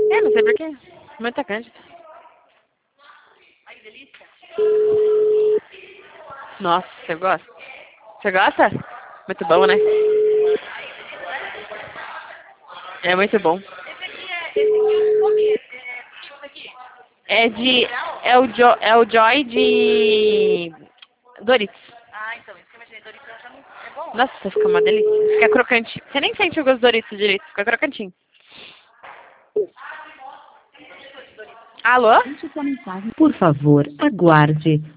É, não sei porquê. Muito grande. Ai, que delícia. Nossa, você gosta? Você gosta? Muito bom, né? É muito bom. Esse aqui eu não comi. Esse aqui. É de... É o Joy de... Doritos. Ah, então. Esse que eu imaginei Doritos já não é bom. Nossa, fica uma delícia. Fica crocante. Você nem sente o gosto do Doritos direito. Fica crocantinho. Alô? Deixe sua mensagem. Por favor, aguarde.